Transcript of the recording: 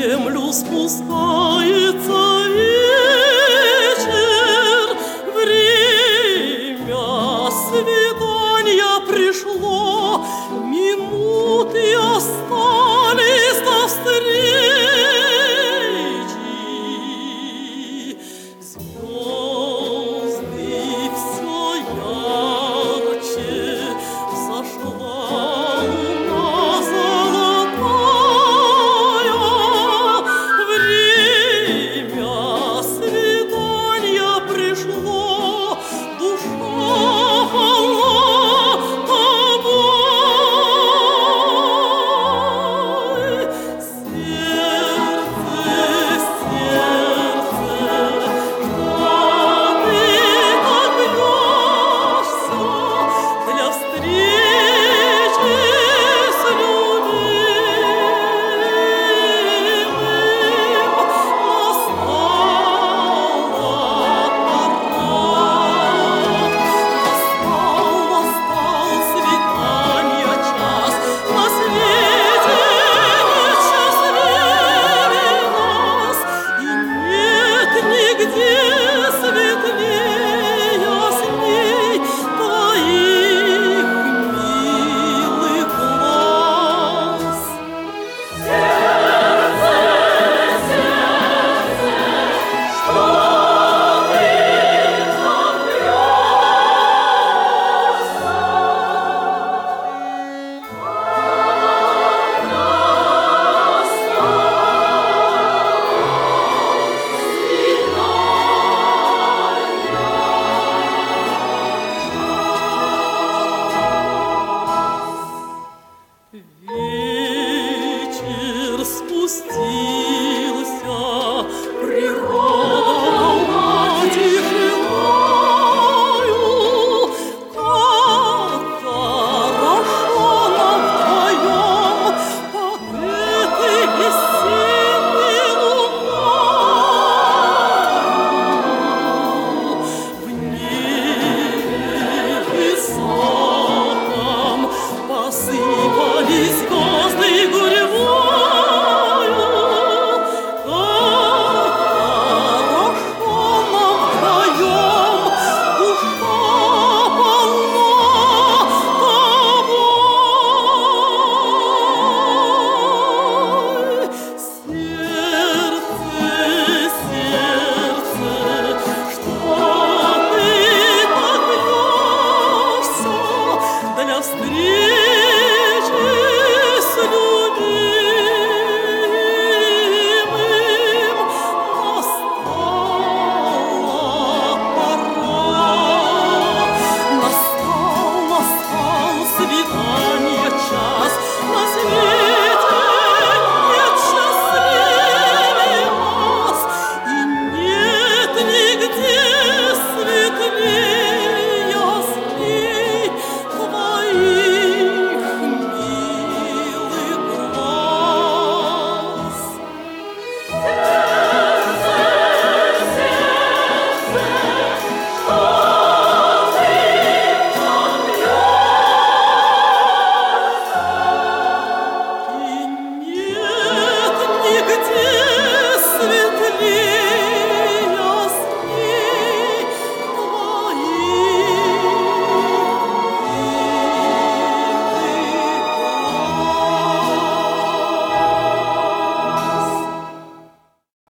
землю спускается вечер, время свидания пришло, минуты остались до встречи. Звезды все ярче, взошла луна золотая, время свидания пришло, душа полна тобой. Сердце, что ты так бьешься для встречи с любимым. Настал свидания час, на свете нет счастливее нас, и нет нигде светлее сней твоих милых глаз. Вечер спустился, природа